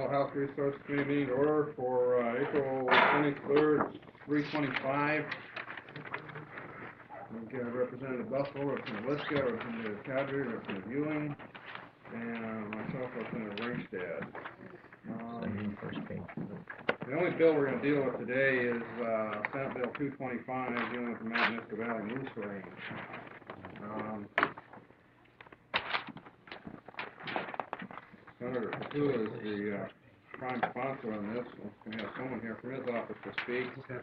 Call House Resource Committee meeting to order for April 23rd, 3:25. We've got Representative Buffalo, Representative Liska, Representative Cadre, Representative Ewing, and myself, Representative Ringstead. The only bill we're going to deal with today is Senate Bill 225, dealing with the Matanuska Valley Moose Range. Senator Patu is the prime sponsor on this. We're going to have someone here from his office to speak.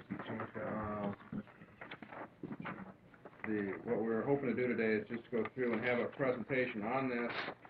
What we're hoping to do today is just go through and have a presentation on this,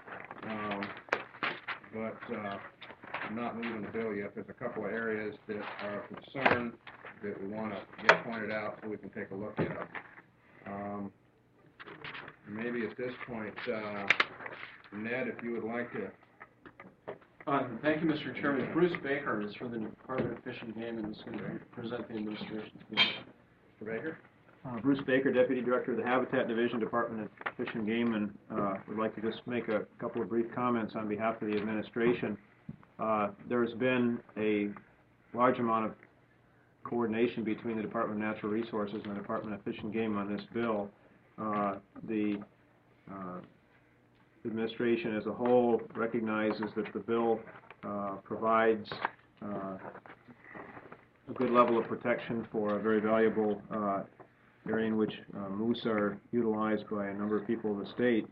but not moving the bill yet. There's a couple of areas that are of concern that we want to get pointed out so we can take a look at them. Maybe at this point, Ned, if you would like to. Thank you, Mr. Chairman. Bruce Baker is for the Department of Fish and Game and is going to present the administration's bill. Mr. Baker? Bruce Baker, Deputy Director of the Habitat Division, Department of Fish and Game, and would like to just make a couple of brief comments on behalf of the administration. There's been a large amount of coordination between the Department of Natural Resources and the Department of Fish and Game on this bill. The administration as a whole recognizes that the bill provides a good level of protection for a very valuable area in which moose are utilized by a number of people in the state.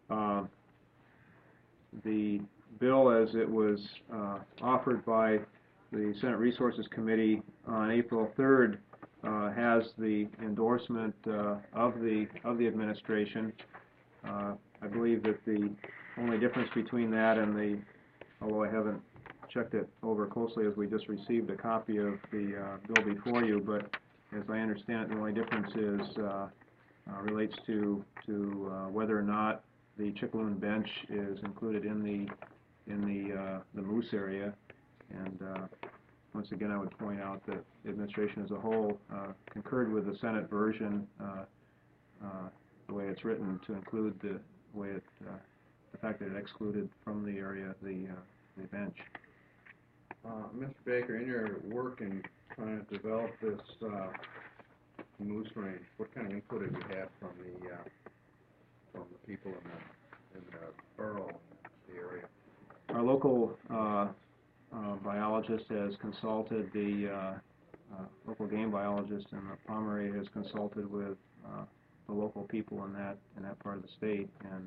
The bill, as it was offered by the Senate Resources Committee on April 3rd, has the endorsement of the administration. I believe that the only difference between that and although I haven't checked it over closely as we just received a copy of the bill before you, but as I understand it, the only difference is relates to whether or not the Chickaloon bench is included in the moose area. And once again, I would point out that the administration as a whole concurred with the Senate version, the way it's written, to include the fact that it excluded from the area the bench. Mr. Baker, in your work in trying to develop this moose range, what kind of input have you had from the people in the borough and the area? Our local biologist has consulted, the local game biologist in the Palmer area has consulted with the local people in that part of the state, and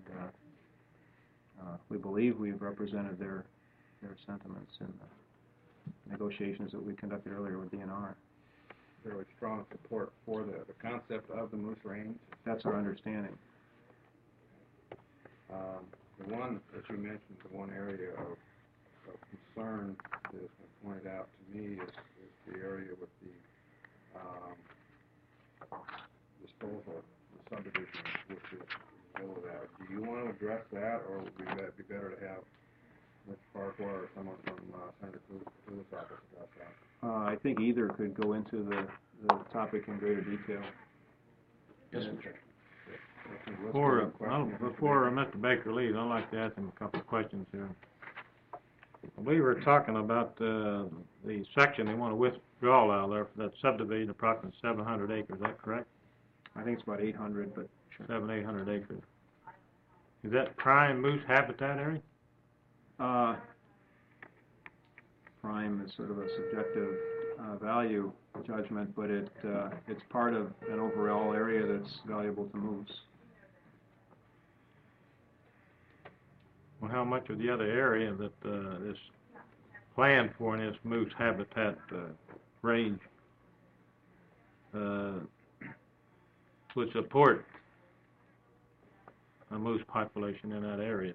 we believe we've represented their sentiments in the negotiations that we conducted earlier with DNR. Fairly strong support for the concept of the moose range. That's our understanding. The one that you mentioned, the one area of concern that has been pointed out to me is the area with the disposal, the subdivision, which is in the middle of that. Do you want to address that, or would it be better to have Mr. Farquhar or someone from Senator Patu's office address that? I think either could go into the topic in greater detail. Yes, Mr. Before Mr. Baker leaves, I'd like to ask him a couple of questions here. We were talking about the section they want to withdraw out there for that subdivision, approximately 700 acres. Is that correct? I think it's about 800, but sure. 800 acres. Is that prime moose habitat area? Prime is sort of a subjective value judgment, but it's part of an overall area that's valuable to moose. Well, how much of the other area that is planned for in this moose habitat range would support a moose population in that area?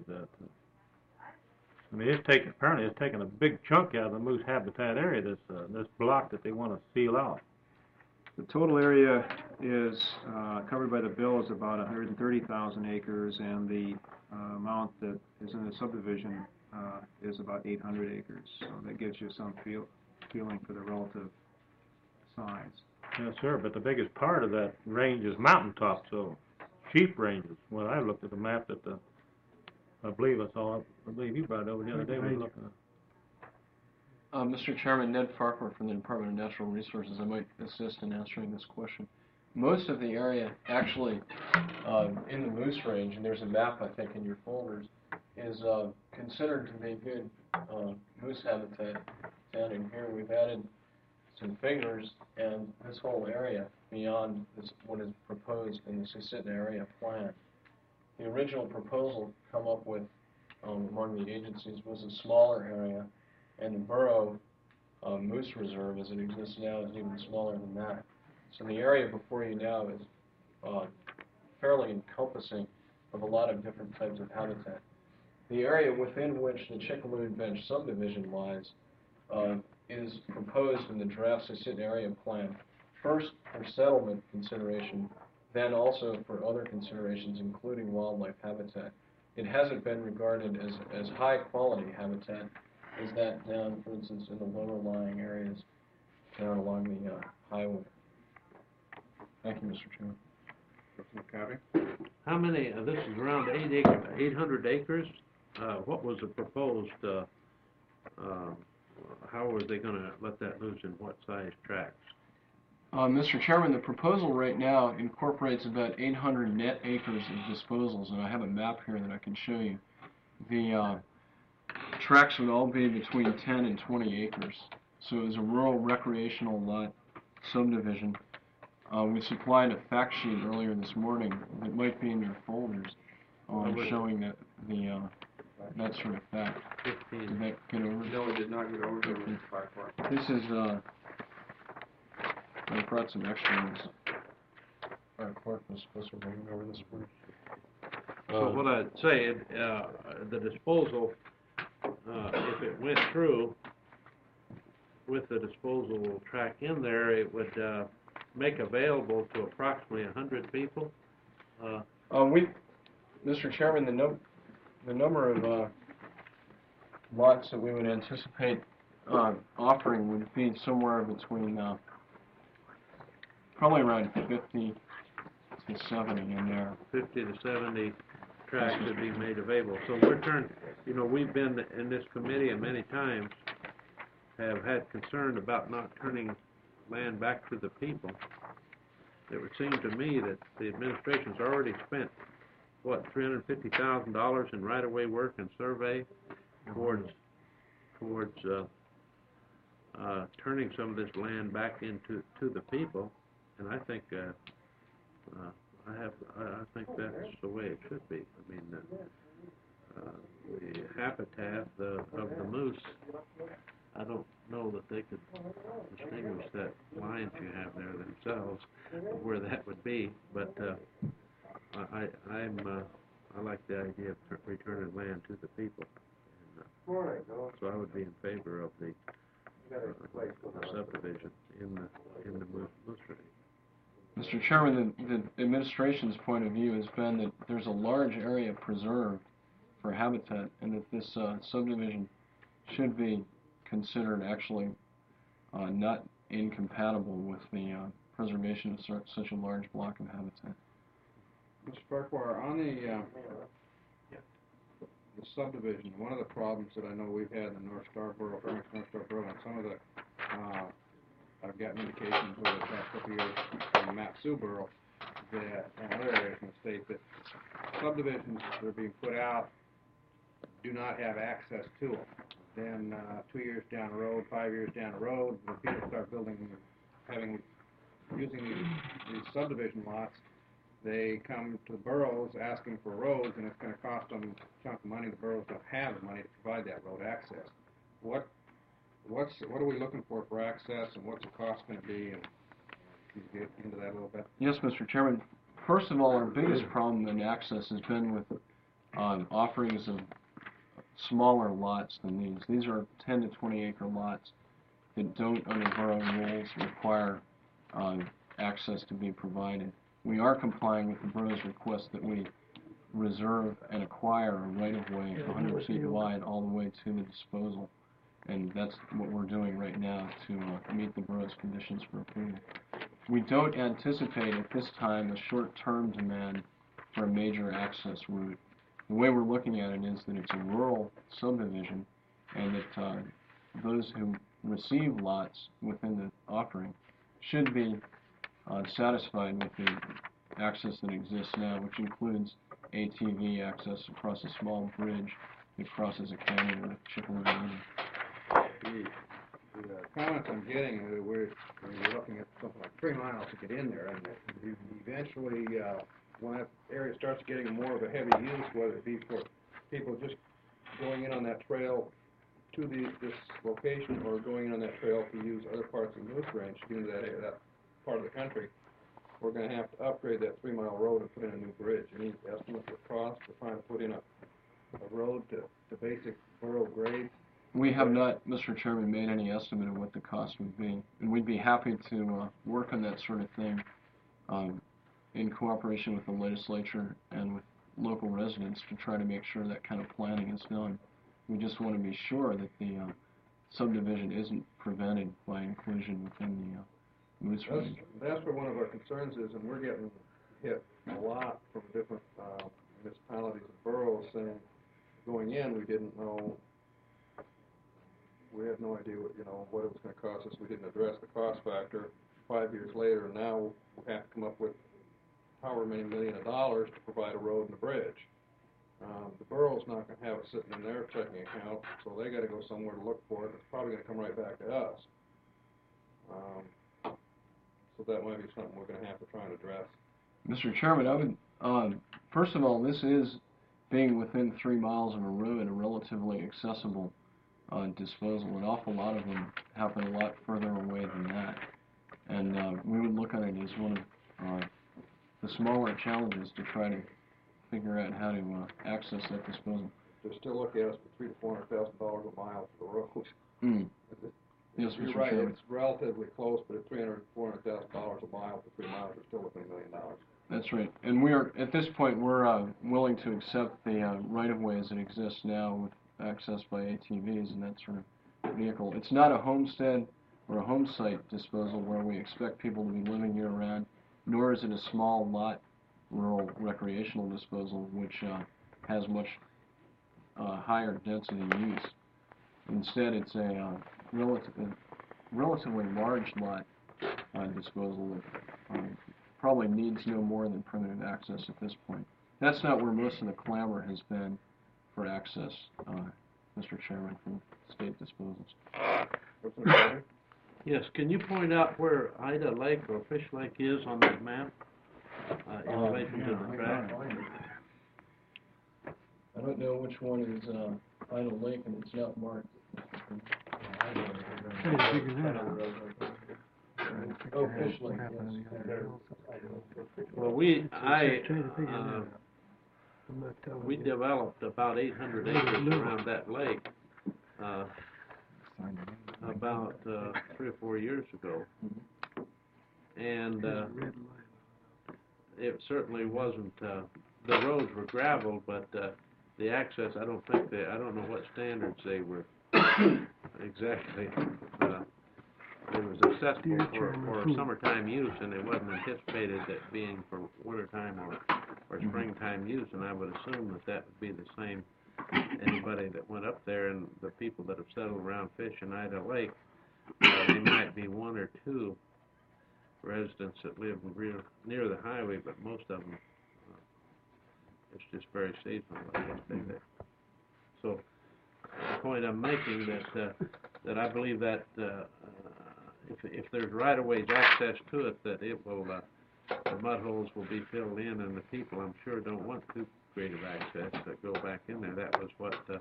I mean, apparently it's taking a big chunk out of the moose habitat area, this block that they want to seal out. The total area is covered by the bill is about 130,000 acres, and the amount that is in the subdivision is about 800 acres. So that gives you some feeling for the relative size. Yes, sir, but the biggest part of that range is mountaintop, so sheep ranges. Well, I looked at the map that I believe you brought it over the other day. We were looking at. Mr. Chairman, Ned Farquhar from the Department of Natural Resources. I might assist in answering this question. Most of the area, actually, in the moose range, and there's a map, I think, in your folders, is considered to be good moose habitat. And in here we've added some fingers, and this whole area beyond what is proposed in the Susitna area plan. The original proposal come up with among the agencies was a smaller area, and the Burro Moose Reserve, as it exists now, is even smaller than that. So the area before you now is fairly encompassing of a lot of different types of habitat. The area within which the Chickalooed Bench subdivision lies is proposed in the draft Susitna area plan, first for settlement consideration, then also for other considerations, including wildlife habitat. It hasn't been regarded as high-quality habitat as that down, for instance, in the lower-lying areas down along the highway. Thank you, Mr. Chairman. How many, this is around 800 acres. What was the proposed, how were they going to let that loose in what size tracts? Mr. Chairman, the proposal right now incorporates about 800 net acres of disposals, and I have a map here that I can show you. The tracts would all be between 10 and 20 acres. So it was a rural recreational lot subdivision. We supplied a fact sheet earlier this morning that might be in your folders showing that that sort of fact. 15. Did that get over? No, it did not get over to Mr. Farquhar. This is, I brought some extra ones. Our clerk was supposed to bring over this morning. So what I'd say, the disposal, if it went through with the disposal track in there, it would make available to approximately 100 people. Mr. Chairman, the number of lots that we would anticipate offering would be somewhere between probably around 50 to 70 in there. 50 to 70 tracts would be made available. So we've been in this committee and many times have had concern about not turning land back to the people. It would seem to me that the administration's already spent, what, $350,000 in right-of-way work and survey towards turning some of this land back into the people, and I think I think that's the way it should be. I mean, the habitat of the moose, I don't know that they could distinguish that line you have there themselves, where that would be, but I like the idea of returning land to the people. And, so I would be in favor of the subdivision in the moose range. Mr. Chairman, the administration's point of view has been that there's a large area preserved for habitat, and that this subdivision should be considered actually not incompatible with the preservation of such a large block of habitat. Mr. Farquhar, on the subdivision, one of the problems that I know we've had in the North Scarborough, and some of the, I've gotten indications over the past couple of years from Mat-Su Borough that, and other areas in the state, that subdivisions that are being put out do not have access to them. Then 2 years down the road, 5 years down the road, when people start using these subdivision lots, they come to the boroughs asking for roads, and it's going to cost them a chunk of money. The boroughs don't have the money to provide that road access. What are we looking for access, and what's the cost going to be? And can you get into that a little bit? Yes, Mr. Chairman. First of all, our biggest problem in access has been with offerings of smaller lots than these. These are 10 to 20 acre lots that don't, under borough rules, require access to be provided. We are complying with the borough's request that we reserve and acquire a right-of-way 100 feet wide all the way to the disposal, and that's what we're doing right now to meet the borough's conditions for approval. We don't anticipate at this time a short-term demand for a major access route. The way we're looking at it is that it's a rural subdivision, and that those who receive lots within the offering should be satisfied with the access that exists now, which includes ATV access across a small bridge that crosses a canyon or Chickaloo Canyon. The comments I'm getting, we're looking at something like 3 miles to get in there, and eventually, when that area starts getting more of a heavy use, whether it be for people just going in on that trail to this location or going in on that trail to use other parts of the Moose Range to get into that area, that part of the country, we're going to have to upgrade that 3 mile road and put in a new bridge. Any estimate for cost for trying to put in a road to basic borough grade? We have not, Mr. Chairman, made any estimate of what the cost would be, and we'd be happy to work on that sort of thing in cooperation with the legislature and with local residents to try to make sure that kind of planning is done. We just want to be sure that the subdivision isn't prevented by inclusion within the Moose Range. That's where one of our concerns is, and we're getting hit a lot from different municipalities and boroughs saying, going in, we didn't know. We had no idea what it was going to cost us. We didn't address the cost factor. 5 years later, now we have to come up with however many million of dollars to provide a road and a bridge. The borough's not going to have it sitting in their checking account, so they got to go somewhere to look for it. It's probably going to come right back to us. So that might be something we're going to have to try and address. Mr. Chairman, I would, first of all, this is being within 3 miles of a road, a relatively accessible disposal. An awful lot of them happen a lot further away than that. And we would look at it as one of the smaller challenges to try to figure out how to access that disposal. They're still looking at us for $300,000 to $400,000 a mile for the road. Yes, You're Mr. right, Chairman. it's relatively close, but at $300,000 to $400,000 a mile for 3 miles, we're still looking at $1 million. That's right. And we are, at this point, we're willing to accept the right-of-ways that exist now with access by ATVs and that sort of vehicle. It's not a homestead or a home site disposal where we expect people to be living year-round, nor is it a small lot rural recreational disposal, which has much higher density use. Instead, it's a relatively large lot disposal that probably needs no more than primitive access at this point. That's not where most of the clamor has been for access, Mr. Chairman, from state disposals. Yes, can you point out where Ida Lake or Fish Lake is on that map in relation to the track? I don't know which one is Ida Lake, and it's not marked. Oh, Fish Lake, yes. Well, we developed about 800 acres around that lake about 3 or 4 years ago, and it certainly wasn't. The roads were gravel, but the access, I don't know what standards they were exactly. It was accessible for summertime use, and it wasn't anticipated that being for wintertime or springtime use, and I would assume that would be the same. Anybody that went up there and the people that have settled around Fish and Ida Lake, they might be 1 or 2 residents that live near the highway, but most of them, it's just very seasonal, I guess they live. So the point I'm making that I believe that if there's right-of-ways access to it, that it will, the mud holes will be filled in, and the people, I'm sure, don't want too great of access to go back in there. That was what the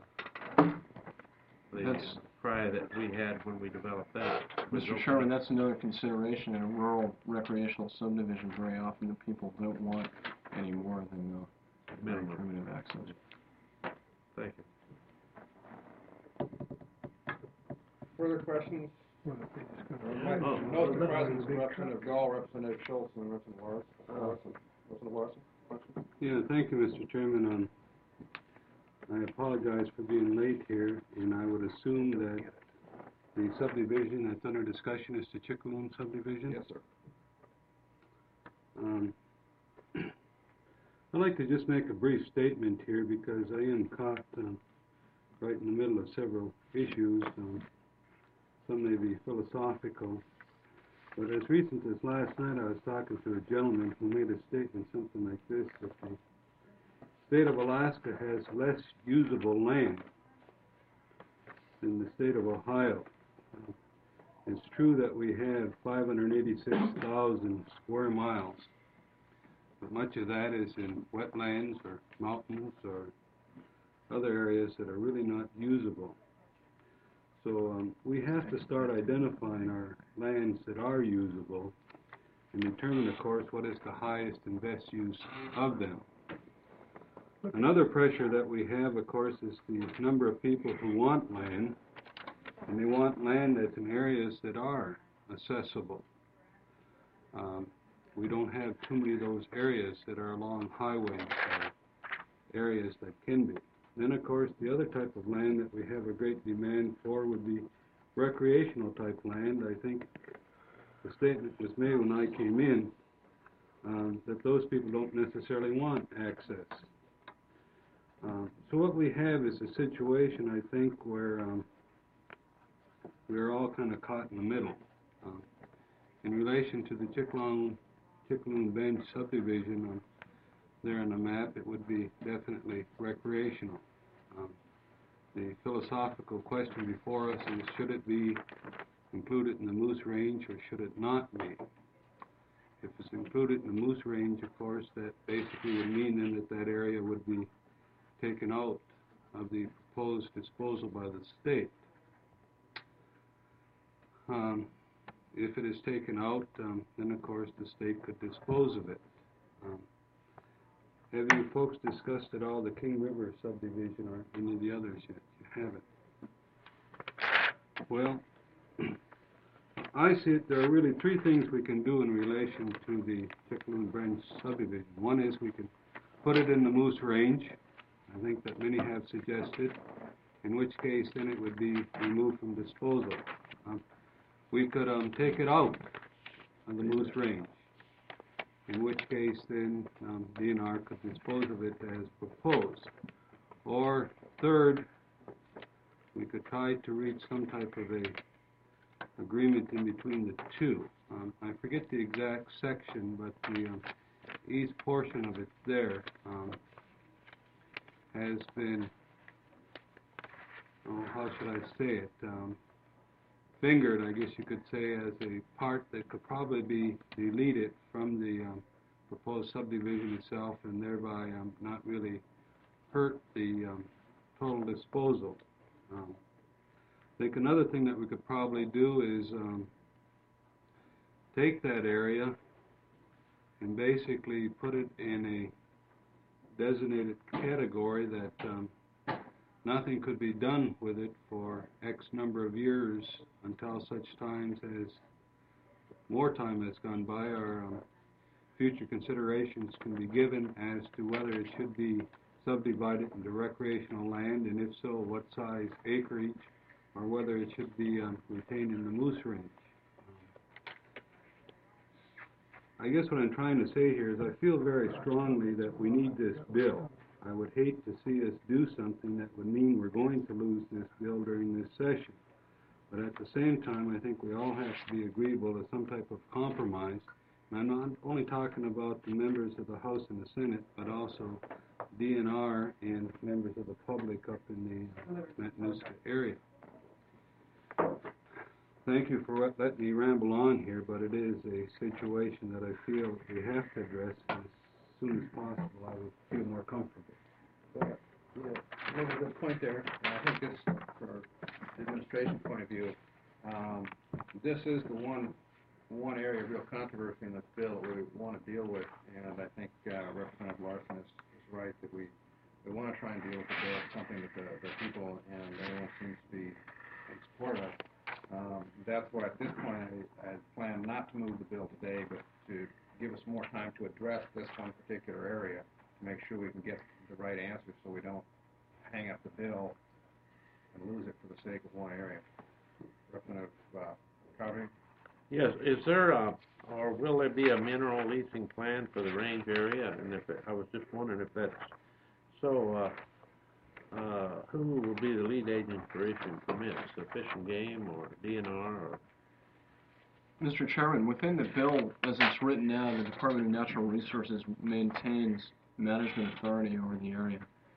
cry that we had when we developed that. Mr. Sherman, that's another consideration in a rural recreational subdivision. Very often the people don't want any more than minimum primitive access. Thank you. Further questions? Note the presence of Representative Gall, Representative Schultz, and Representative Larson. Representative Larson, question? Yeah, thank you, Mr. Chairman. I apologize for being late here, and I would assume that the subdivision that's under discussion is the Chickaloo subdivision? Yes, sir. I'd like to just make a brief statement here because I am caught right in the middle of several issues. some may be philosophical, but as recent as last night, I was talking to a gentleman who made a statement something like this, that the state of Alaska has less usable land than the state of Ohio. It's true that we have 586,000 square miles, but much of that is in wetlands or mountains or other areas that are really not usable. So we have to start identifying our lands that are usable and determine, of course, what is the highest and best use of them. Another pressure that we have, of course, is the number of people who want land, and they want land that's in areas that are accessible. We don't have too many of those areas that are along highways or areas that can be. Then, of course, the other type of land that we have a great demand for would be recreational type land. I think the statement was made when I came in that those people don't necessarily want access. So what we have is a situation, I think, where we're all kind of caught in the middle. In relation to the Chicxulub Bench subdivision, there on the map, it would be definitely recreational. The philosophical question before us is, should it be included in the Moose Range or should it not be? If it's included in the Moose Range, of course, that basically would mean then that that area would be taken out of the proposed disposal by the state. If it is taken out, then of course the state could dispose of it. Have you folks discussed at all the King River subdivision or any of the others yet? You haven't. Well, I see it, there are really three things we can do in relation to the Chicxulub Bench subdivision. One is we can put it in the Moose Range, I think that many have suggested, in which case then it would be removed from disposal. We could take it out of the Moose Range, in which case then DNR could dispose of it as proposed. Or third, we could try to reach some type of a agreement in between the two. I forget the exact section, but the east portion of it there has been, how should I say it, fingered, I guess you could say, as a part that could probably be deleted from the proposed subdivision itself and thereby not really hurt the total disposal. I think another thing that we could probably do is take that area and basically put it in a designated category that nothing could be done with it for X number of years until such times as more time has gone by, or future considerations can be given as to whether it should be subdivided into recreational land, and if so, what size acreage, or whether it should be retained in the Moose Range. I guess what I'm trying to say here is I feel very strongly that we need this bill. I would hate to see us do something that would mean we're going to lose this bill during this session. But at the same time, I think we all have to be agreeable to some type of compromise. And I'm not only talking about the members of the House and the Senate, but also DNR and members of the public up in the Matanuska area. Thank you for letting me ramble on here, but it is a situation that I feel we have to address as soon as possible. I would feel more comfortable. Yeah, you make a good point there. I think this, from an administration point of view, this is the one area of real controversy in this bill that we want to deal with, and I think Representative Larson is right that we want to try and deal with the bill. It's something that the people and everyone seems to be in support of. That's why at this point I plan not to move the bill today, but to give us more time to address this one particular area to make sure we can get the right answer so we don't hang up the bill and lose it for the sake of one area. Representative Cowdery? Yes, is there or will there be a mineral leasing plan for the range area? And if I was just wondering if that's so, who will be the lead agent for issuing permits, the Fish and Game or DNR or? Mr. Chairman, within the bill, as it's written now, the Department of Natural Resources maintains management authority over the area.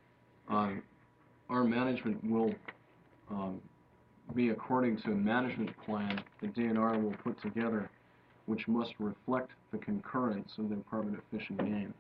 Our management will be according to a management plan the DNR will put together, which must reflect the concurrence of the Department of Fish and Game.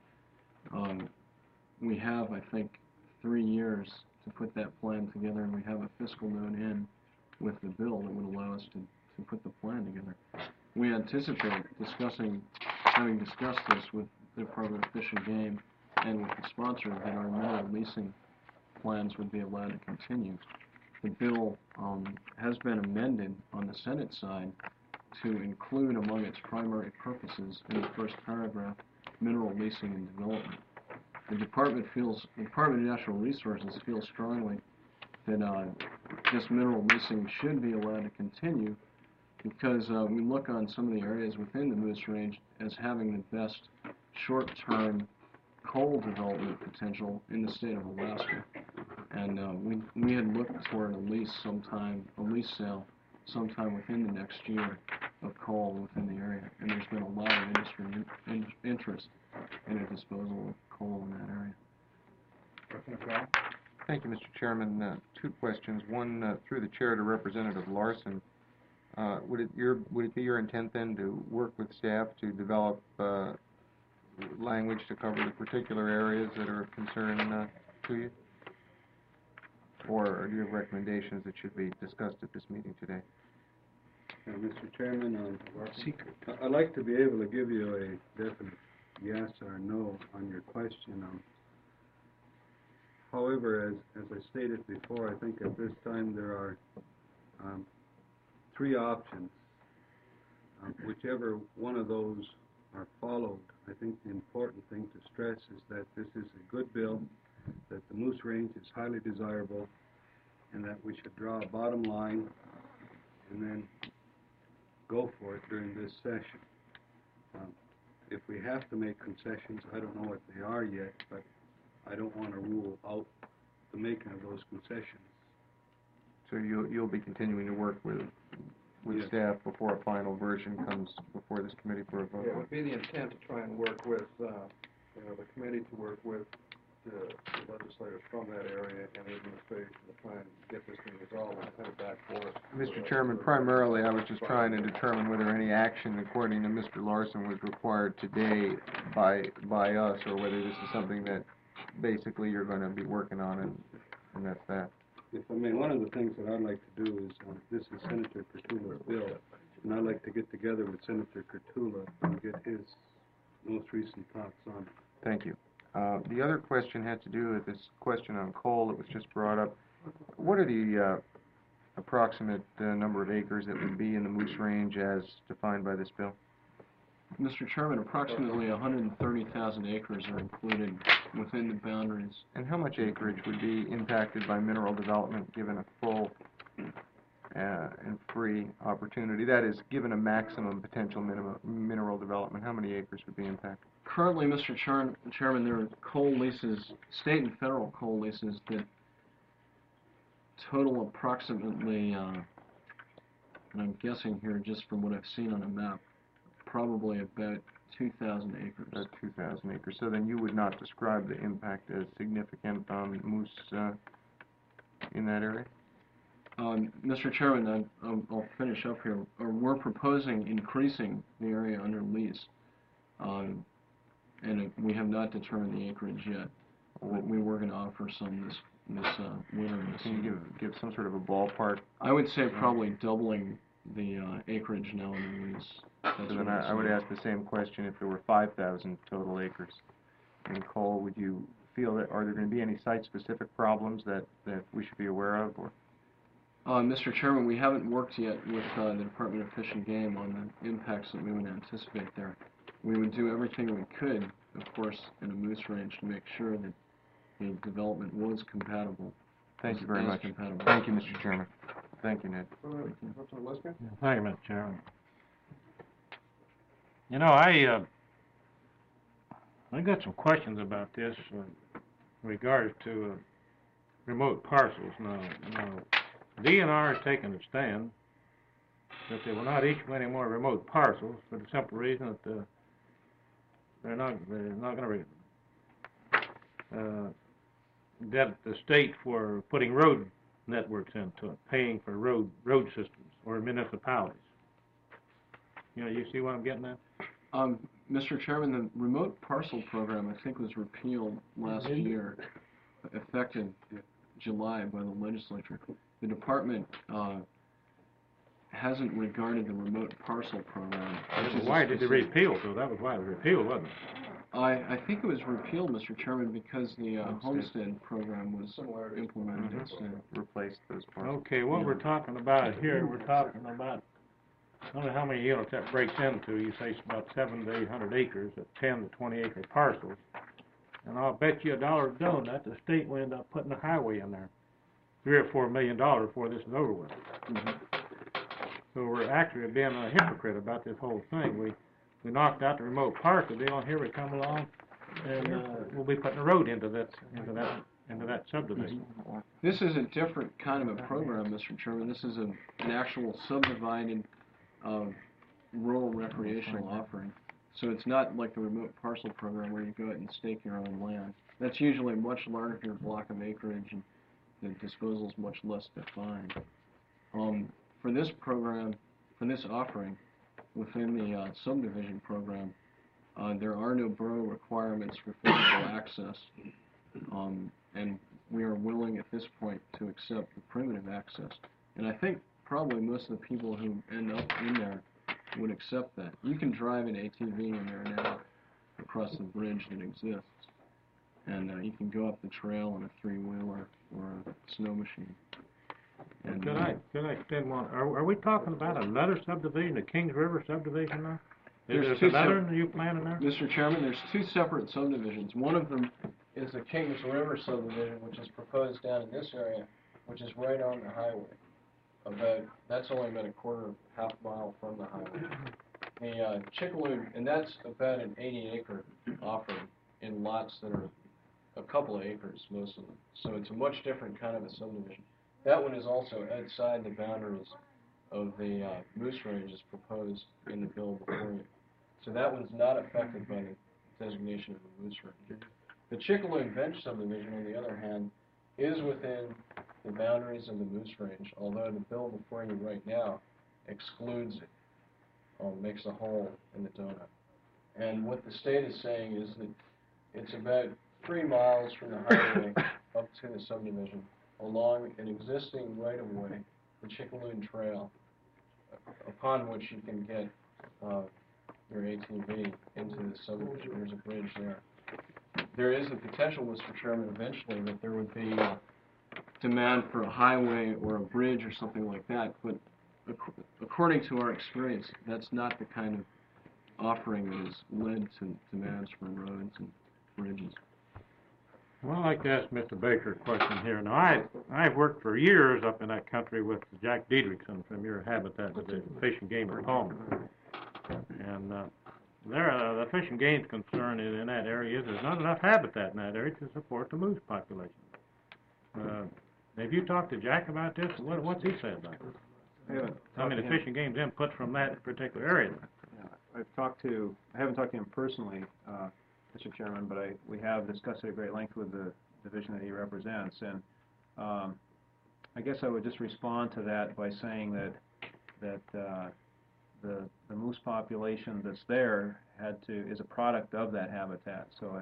We have, I think, 3 years to put that plan together, and we have a fiscal note in with the bill that would allow us to put the plan together. We anticipate having discussed this with the Department of Fish and Game and with the sponsor, that our mineral leasing plans would be allowed to continue. The bill has been amended on the Senate side to include among its primary purposes in the first paragraph mineral leasing and development. The Department of Natural Resources feels strongly that this mineral leasing should be allowed to continue because we look on some of the areas within the Moose Range as having the best short-term coal development potential in the state of Alaska. And we had looked toward a lease sale sometime within the next year of coal within the area. And there's been a lot of industry interest in a disposal of coal in that area. Thank you, Mr. Chairman. Two questions. One, through the chair to Representative Larson. Would it be your intent then to work with staff to develop language to cover the particular areas that are of concern to you? Or do you have recommendations that should be discussed at this meeting today? Mr. Chairman, I'd like to be able to give you a definite yes or no on your question. However, as I stated before, I think at this time there are 3 options. Whichever one of those are followed, I think the important thing to stress is that this is a good bill, that the Moose Range is highly desirable, and that we should draw a bottom line and then go for it during this session. If we have to make concessions, I don't know what they are yet, but I don't want to rule out the making of those concessions. So you'll be continuing to work with Yes. staff before a final version comes before this committee for a vote? Yeah, it would be the intent to try and work with, the committee to work with the legislators from that area and the administration to try and get this thing resolved and have it back for us. Mr. Chairman, primarily I was just trying to determine whether any action according to Mr. Larson was required today by us, or whether this is something that basically you're going to be working on, and that's that. If I may, one of the things that I'd like to do is, this is Senator Kurtula's bill, and I'd like to get together with Senator Kurtula and get his most recent thoughts on it. Thank you. The other question had to do with this question on coal that was just brought up. What are the approximate number of acres that would be in the Moose Range as defined by this bill? Mr. Chairman, approximately 130,000 acres are included within the boundaries. And how much acreage would be impacted by mineral development given a full and free opportunity? That is, given a maximum potential mineral development, how many acres would be impacted? Currently, Mr. Chairman, there are coal leases, state and federal coal leases, that total approximately, and I'm guessing here just from what I've seen on a map, probably about 2,000 acres. About 2,000 acres. So then you would not describe the impact as significant on moose in that area? Mr. Chairman, I'll finish up here. We're proposing increasing the area under lease, and we have not determined the acreage yet. We were going to offer some this winter. Can you give some sort of a ballpark? I would say probably doubling the acreage now in the lease. So then I would ask the same question if there were 5,000 total acres in coal. Would you feel that, are there going to be any site-specific problems that we should be aware of? Or? Mr. Chairman, we haven't worked yet with the Department of Fish and Game on the impacts that we would anticipate there. We would do everything we could, of course, in a moose range to make sure that the development was compatible. Thank you very much. Compatible. Thank you, Mr. Chairman. Thank you, Ned. Thank you. Thank you, Mr. Chairman. You know, I got some questions about this in regards to remote parcels. Now, DNR has taken a stand that they will not issue any more remote parcels for the simple reason that they're not going to debt the state for putting road networks into it, paying for road systems or municipalities. You see what I'm getting at? Mr. Chairman, the remote parcel program, I think, was repealed last year, effective July by the legislature. The department hasn't regarded the remote parcel program. Why did they repeal? So that was why it was repealed, wasn't it? I think it was repealed, Mr. Chairman, because the homestead program was implemented instead. Replace those parcels. Okay, what we're talking about here, we're talking about, I don't know how many units that breaks into. You say it's about 700 to 800 acres at 10 to 20 acre parcels. And I'll bet you $1 a donut the state will end up putting a highway in there. $3 or $4 million before this is over with. So we're actually being a hypocrite about this whole thing. We knocked out the remote parcel deal, and here we come along, and we'll be putting a road into that subdivision. This is a different kind of a program, Mr. Chairman. This is an actual subdivided rural recreational offering. So it's not like the remote parcel program where you go out and stake your own land. That's usually a much larger block of acreage, and the disposal is much less defined. For this program, for this offering, within the subdivision program, there are no borough requirements for physical access, and we are willing at this point to accept the primitive access. And I think probably most of the people who end up in there would accept that. You can drive an ATV in there now across the bridge that exists, and you can go up the trail in a three-wheeler or a snow machine. And Could I extend one? Are we talking about another subdivision, the Kings River subdivision now? There's another you planning there? Mr. Chairman, there's two separate subdivisions. One of them is the Kings River subdivision, which is proposed down in this area, which is right on the highway. That's only about half mile from the highway. The Chickaloo, and that's about an 80-acre offering in lots that are a couple of acres, most of them. So it's a much different kind of a subdivision. That one is also outside the boundaries of the Moose Range as proposed in the bill before you. So that one's not affected by the designation of the Moose Range. The Chickaloo Bench subdivision, on the other hand, is within the boundaries of the Moose Range, although the bill before you right now excludes it, or makes a hole in the donut. And what the state is saying is that it's about 3 miles from the highway up to the subdivision, along an existing right-of-way, the Chickaloo Trail, upon which you can get your ATV into the subdivision. There's a bridge there. There is a potential, Mr. Chairman, eventually that there would be demand for a highway or a bridge or something like that, but according to our experience, that's not the kind of offering that has led to demands for roads and bridges. Well, I'd like to ask Mr. Baker a question here. Now, I've worked for years up in that country with Jack Diedrichson from your Habitat Division, Fish and Game at Palmer. And the Fish and Game's concern in that area is there's not enough habitat in that area to support the moose population. Have you talked to Jack about this? What's he said about it? The Fish and Game's input from that particular area. Yeah, I haven't talked to him personally, Mr. Chairman, but we have discussed it at great length with the division that he represents, and I guess I would just respond to that by saying that the moose population that's there is a product of that habitat, so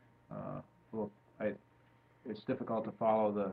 it's difficult to follow the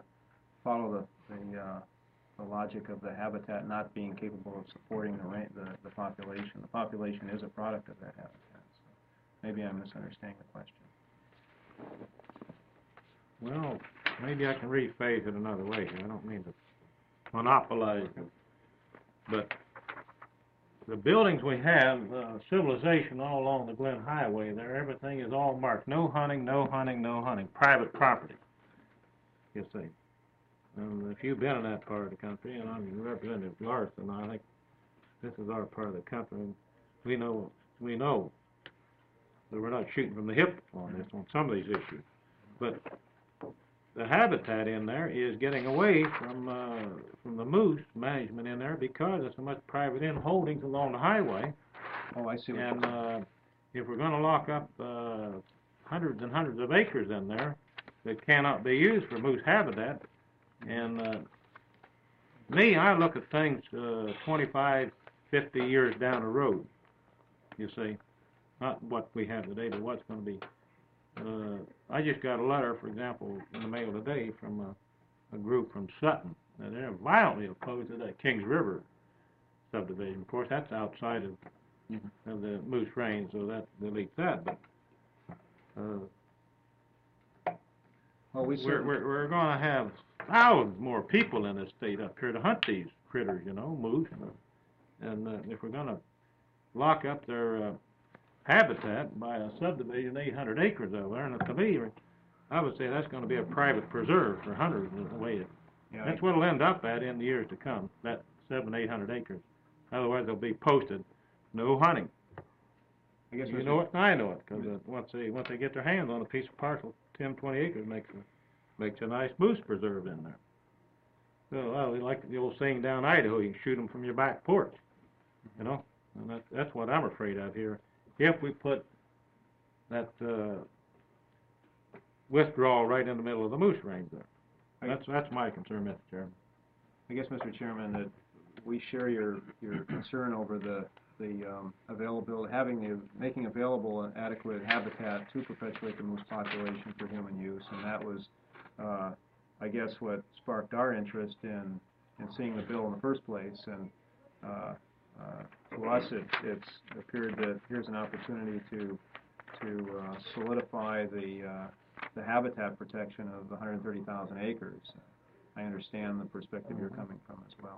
logic of the habitat not being capable of supporting the population. The population is a product of that habitat. Maybe I'm misunderstanding the question. Well, maybe I can rephrase it another way here. I don't mean to monopolize it, but the buildings we have, civilization all along the Glen Highway, there everything is all marked. No hunting, no hunting, no hunting. Private property, you see. And if you've been in that part of the country, and I'm Representative Larson, I think this is our part of the country, and we know that we're not shooting from the hip on this, on some of these issues. But the habitat in there is getting away from the moose management in there because there's so much private in holdings along the highway. Oh, I see what you're And saying. if we're gonna lock up hundreds and hundreds of acres in there that cannot be used for moose habitat, and me, I look at things 25, 50 years down the road, you see. Not what we have today, but what's gonna be. I just got a letter, for example, in the mail today from a group from Sutton, and they're violently opposed to that Kings River subdivision. Of course, that's outside of the Moose Range, so that deletes that, but Well, we're gonna have thousands more people in this state up here to hunt these critters, moose, and if we're gonna lock up their habitat by a subdivision, 800 acres over there, and to me, I would say that's gonna be a private preserve for hunters in a way. That's what it'll end up at in the years to come, that 700-800 acres. Otherwise, they'll be posted, no hunting. I guess You know it, and I know it, because once they get their hands on a piece of parcel, 10, 20 acres makes a nice moose preserve in there. Well, like the old saying down Idaho, you can shoot them from your back porch, and that's what I'm afraid of here. If we put that withdrawal right in the middle of the moose range there, that's my concern, Mr. Chairman. I guess, Mr. Chairman, that we share your concern over the availability, making available an adequate habitat to perpetuate the moose population for human use, and that was, I guess, what sparked our interest in seeing the bill in the first place. And to us, it appeared that here's an opportunity to solidify the habitat protection of 130,000 acres. I understand the perspective you're coming from as well.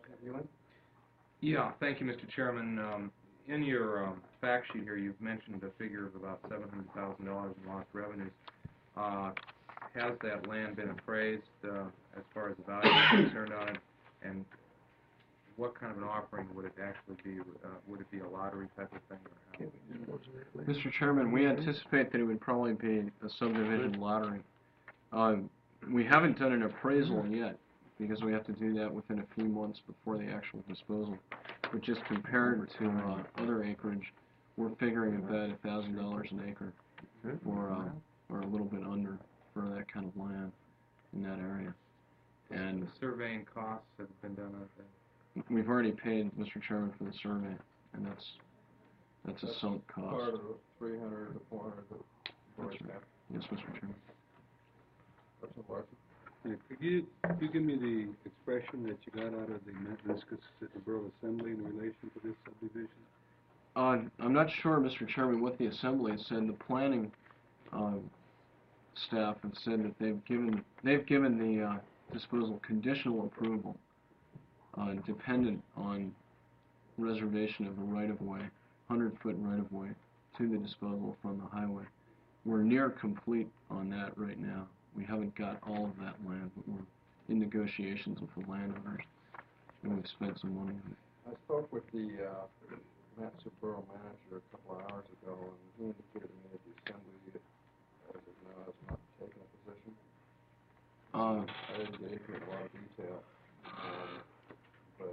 Yeah, thank you, Mr. Chairman. In your fact sheet here, you've mentioned a figure of about $700,000 in lost revenues. Has that land been appraised as far as the value is concerned on it? And what kind of an offering would it actually be? Would it be a lottery type of thing? Or how? Mr. Chairman, we anticipate that it would probably be a subdivision lottery. We haven't done an appraisal yet, because we have to do that within a few months before the actual disposal. But just compared to other acreage, we're figuring about $1,000 an acre, or a little bit under, for that kind of land in that area. And the surveying costs have been done on that? We've already paid, Mr. Chairman, for the survey, and that's a sunk cost. Part of the 300 to 400. That's right. Yes, Mr. Chairman. Could you give me the expression that you got out of the Mississippi Borough Assembly in relation to this subdivision? I'm not sure, Mr. Chairman, what the Assembly has said. The planning staff have said that they've given the disposal conditional approval, dependent on reservation of a right-of-way, 100-foot right-of-way, to the disposal from the highway. We're near complete on that right now. We haven't got all of that land, but we're in negotiations with the landowners, and we've spent some money on it. I spoke with the Massachusetts Borough Manager a couple of hours ago, and he indicated to me that the Assembly, as of now, has not taken a position. I didn't get into a lot of detail, but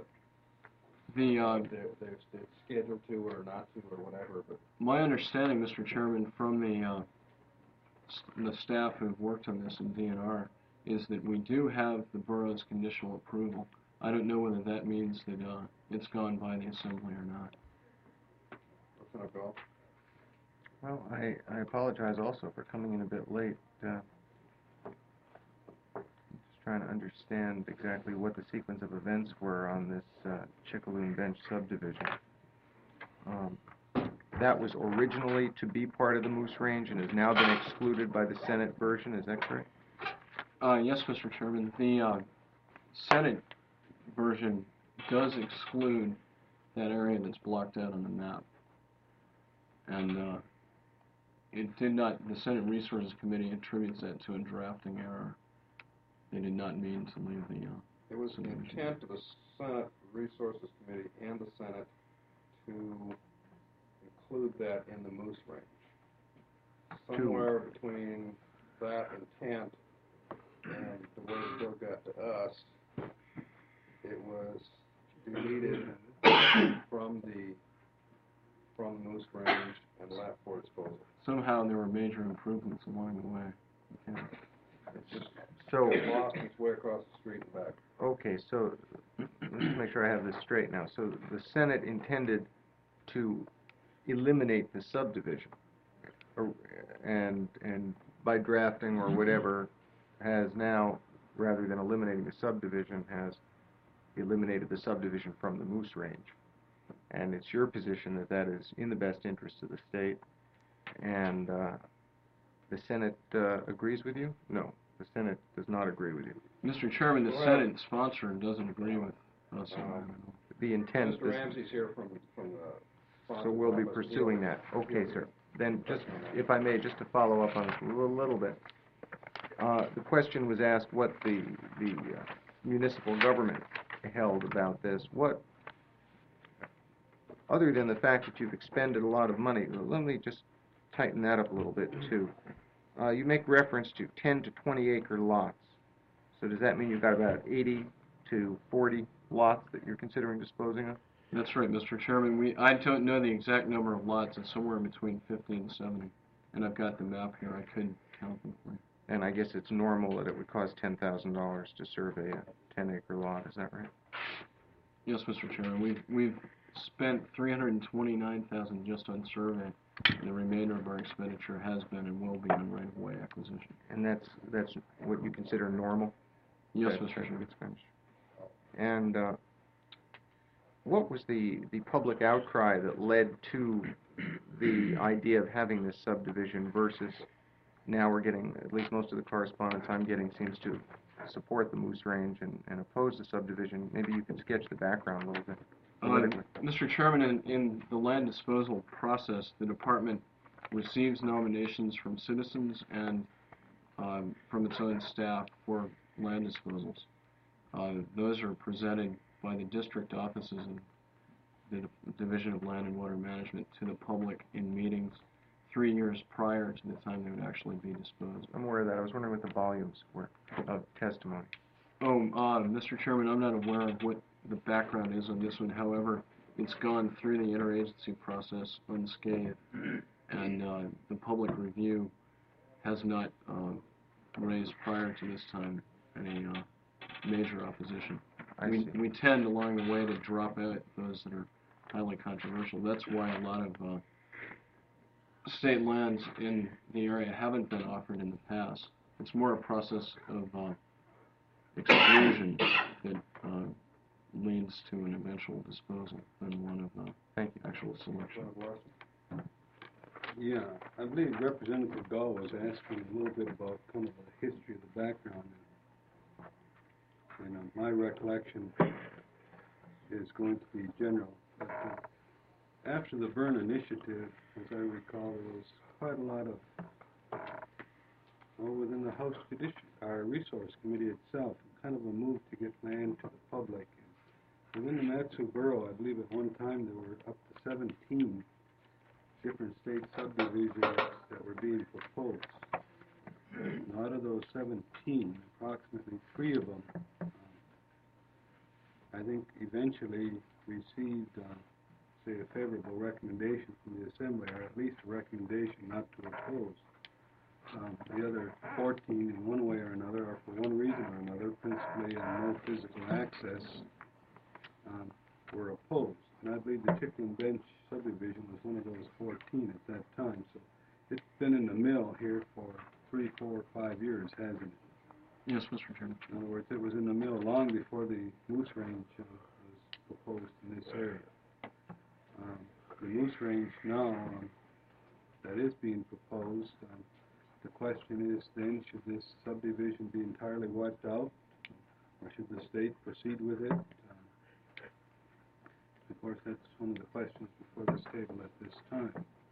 they're scheduled to or not to or whatever. But my understanding, Mr. Chairman, from the staff who've worked on this in DNR, is that we do have the borough's conditional approval. I don't know whether that means that it's gone by the Assembly or not. what's going to go? Well, I apologize also for coming in a bit late. Just trying to understand exactly what the sequence of events were on this Chickaloon Bench subdivision. That was originally to be part of the Moose Range and has now been excluded by the Senate version, is that correct? Yes, Mr. Chairman. The Senate version does exclude that area that's blocked out on the map. And it did not, the Senate Resources Committee attributes that to a drafting error. They did not mean to leave the It was the intent of the Senate Resources Committee and the Senate to include that in the Moose Range. Somewhere between that intent and the way the bill got to us, it was deleted from the Moose Range and left for disposal. Somehow there were major improvements along the way. Okay. It's just So, got lost its way across the street and back. okay, so let's make sure I have this straight now. So the Senate intended to eliminate the subdivision, and by drafting or whatever, has now, rather than eliminating the subdivision, has eliminated the subdivision from the Moose Range. And it's your position that that is in the best interest of the state, and the Senate agrees with you? No, the Senate does not agree with you. Mr. Chairman, the Well, Senate sponsor doesn't agree with us on that. The intent Mr. is... Ramsey's here from the... So we'll be pursuing that. Okay, sir. Then just, if I may, just to follow up on this a little bit. The question was asked what the municipal government held about this. What, other than the fact that you've expended a lot of money, let me just tighten that up a little bit too. You make reference to 10 to 20 acre lots. So does that mean you've got about 80 to 40 lots that you're considering disposing of? That's right, Mr. Chairman. I don't know the exact number of lots. It's somewhere between 50 and 70. And I've got the map here. I couldn't count them for you. And I guess it's normal that it would cost $10,000 to survey a 10-acre lot. Is that right? Yes, Mr. Chairman. We've spent $329,000 just on survey. And the remainder of our expenditure has been and will be on right-of-way acquisition. And that's what you consider normal? Yes, That Mr. type of Chairman. expenditure. And what was the public outcry that led to the idea of having this subdivision versus now we're getting, at least most of the correspondence I'm getting seems to support the Moose Range and oppose the subdivision? Maybe you can sketch the background a little bit politically. Mr. Chairman, in the land disposal process, the department receives nominations from citizens and from its own staff for land disposals. Those are presented by the district offices and the Division of Land and Water Management to the public in meetings 3 years prior to the time they would actually be disposed. I'm aware of that. I was wondering what the volumes were of testimony. Mr. Chairman, I'm not aware of what the background is on this one. However, it's gone through the interagency process unscathed, and the public review has not raised prior to this time any major opposition. We tend along the way to drop out those that are highly controversial. That's why a lot of state lands in the area haven't been offered in the past. It's more a process of exclusion that leads to an eventual disposal than one of Thank you. actual selection. Yeah, I believe Representative Gall was asking a little bit about kind of the history of the background. And my recollection is going to be general. But, after the Byrne Initiative, as I recall, there was quite a lot of, within the House Resource Committee itself, kind of a move to get land to the public. And within the Mat-Su Borough, I believe at one time there were up to 17 different state subdivisions that were being proposed. And out of those 17, approximately 3 of them, I think eventually received, say, a favorable recommendation from the Assembly, or at least a recommendation not to oppose. The other 14, in one way or another, or for one reason or another, principally no physical access, were opposed. And I believe the Chickling Bench subdivision was one of those 14 at that time. So it's been in the mill here for 3, 4, 5 years, hasn't it? Yes, Mr. Chairman. In other words, it was in the mill long before the Moose Range was proposed in this area. The Moose Range now that is being proposed, the question is then, should this subdivision be entirely wiped out, or should the state proceed with it? Of course, that's one of the questions before this table at this time.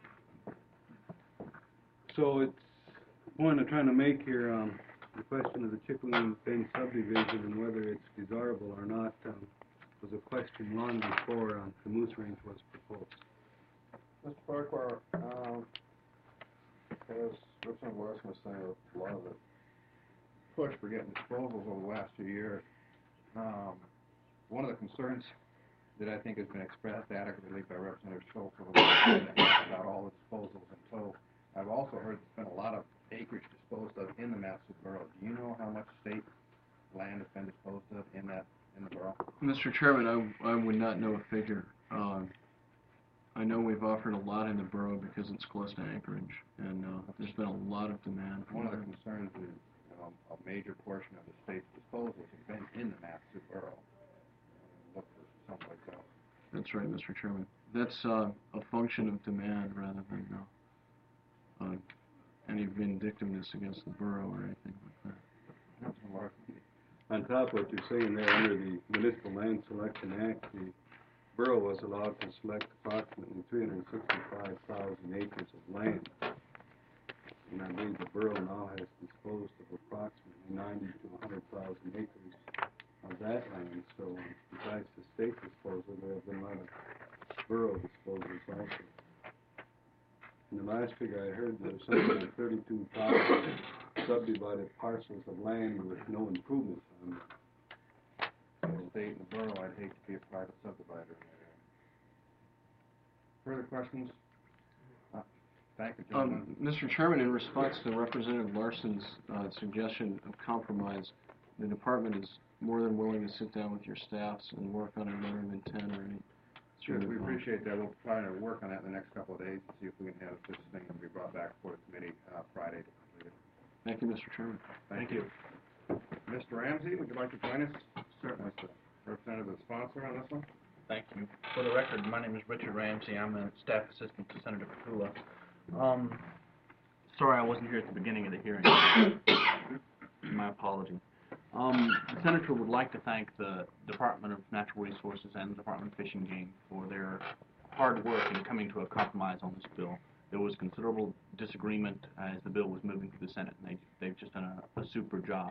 So it's the point I'm trying to make here, the question of the Chickling Bench subdivision and whether it's desirable or not was a question long before the Moose Range was proposed. Mr. Farquhar, as Representative Larson was saying, a lot of push for getting disposals over the last few years. One of the concerns that I think has been expressed adequately by Representative Schultz over the last year about all the disposals in tow. I've also heard there's been a lot of acreage disposed of in the Matsu borough. Do you know how much state land has been disposed of in the borough? Mr. Chairman, I would not know a figure. I know we've offered a lot in the borough because it's close to Anchorage, and there's been a lot of demand. One of the concerns is a major portion of the state's disposals have been in the Matsu borough. Look for someplace else. That's right, Mr. Chairman. That's a function of demand rather than any vindictiveness against the borough or anything like that. On top of what you're saying there, under the Municipal Land Selection Act, the borough was allowed to select approximately 365,000 acres of land. And I believe the borough now has disposed of approximately 90 to 100,000 acres of that land. So besides the state disposal, there have been a lot of borough disposals also. And the last figure I heard, there was something like 32,000 subdivided parcels of land with no improvements on them. The state and the borough, I'd hate to be a private subdivider in that area. Further questions? Thank you, gentlemen. Mr. Chairman, in response to Representative Larson's suggestion of compromise, the department is more than willing to sit down with your staffs and work on a letter of intent or any Sure, sort of... we appreciate that. We'll try to work on that in the next couple of days and see if we can have this thing be brought back before the committee Friday to complete it. Thank you, Mr. Chairman. Thank you. Mr. Ramsey, would you like to join us? Certainly, sir. Representative of the sponsor on this one? Thank you. For the record, my name is Richard Ramsey. I'm a staff assistant to Senator Petula. Sorry I wasn't here at the beginning of the hearing. My apology. The Senator would like to thank the Department of Natural Resources and the Department of Fish and Game for their hard work in coming to a compromise on this bill. There was considerable disagreement as the bill was moving through the Senate, and they've just done a super job.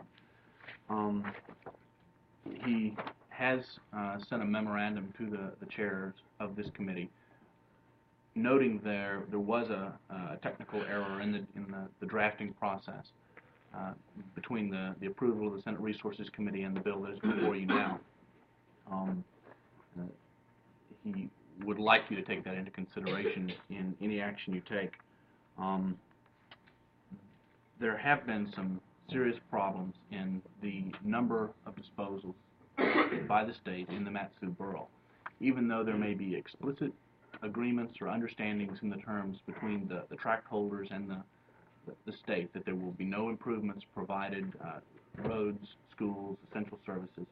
He has sent a memorandum to the chairs of this committee, noting there was a technical error in the drafting process between the approval of the Senate Resources Committee and the bill that is before you now. He would like you to take that into consideration in any action you take. There have been some serious problems in the number of disposals by the state in the Matsu borough. Even though there may be explicit agreements or understandings in the terms between the tract holders and the state that there will be no improvements provided, roads, schools, essential services.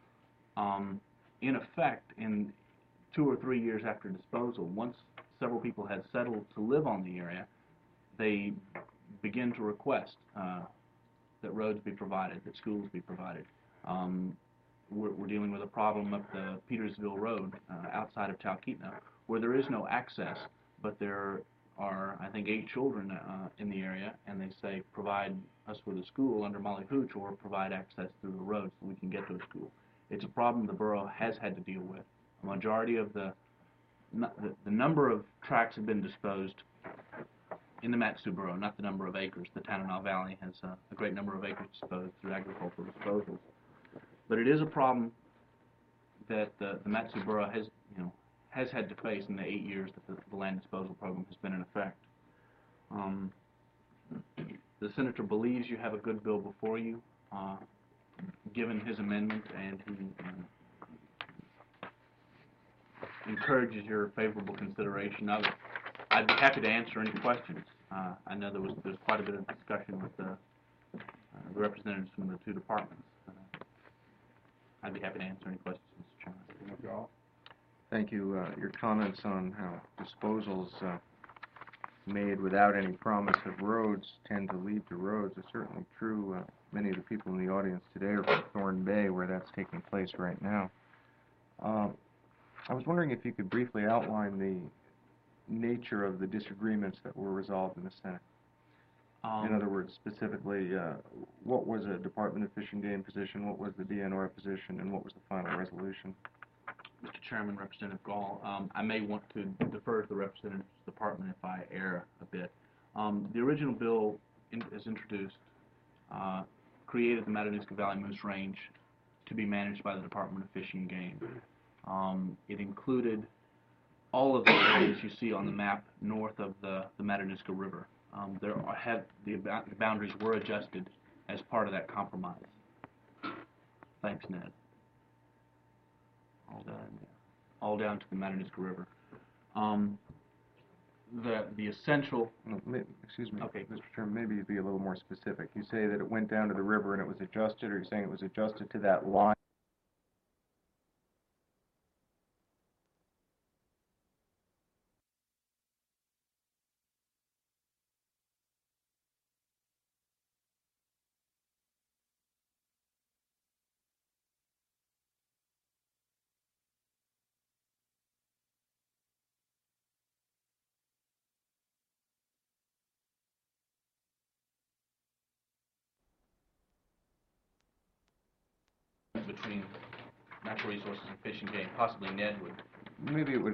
In effect, in 2 or 3 years after disposal, once several people had settled to live on the area, they begin to request that roads be provided, that schools be provided. We're dealing with a problem up the Petersville Road outside of Talkeetna, where there is no access, but there are, I think, 8 children in the area, and they say provide us with a school under Molly Hooch or provide access through the road so we can get to a school. It's a problem the borough has had to deal with. A majority of the number of tracts have been disposed in the Matsu borough, not the number of acres. The Tanana Valley has a great number of acres disposed through agricultural disposals. But it is a problem that the Matsu borough has had to face in the 8 years that the land disposal program has been in effect. The senator believes you have a good bill before you, given his amendment, and he encourages your favorable consideration of it. I'd be happy to answer any questions. I know there's quite a bit of discussion with the representatives from the 2 departments. I'd be happy to answer any questions, Mr. Chairman. Thank you. Your comments on how disposals made without any promise of roads tend to lead to roads is certainly true. Many of the people in the audience today are from Thorn Bay, where that's taking place right now. I was wondering if you could briefly outline the nature of the disagreements that were resolved in the Senate. In other words, specifically, what was a Department of Fish and Game position, what was the DNR position, and what was the final resolution? Mr. Chairman, Representative Gall, I may want to defer to the Representative's Department if I err a bit. The original bill, as introduced, created the Matanuska Valley Moose Range to be managed by the Department of Fish and Game. It included all of the areas you see on the map north of the Matanuska River. The boundaries were adjusted as part of that compromise. Thanks, Ned. All down to the Matanuska River. The essential. No, excuse me, Okay. Mr. Chairman, maybe you'd be a little more specific. You say that it went down to the river and it was adjusted, or you're saying it was adjusted to that line? Between natural resources and fish and game. Possibly Ned would. Maybe it would,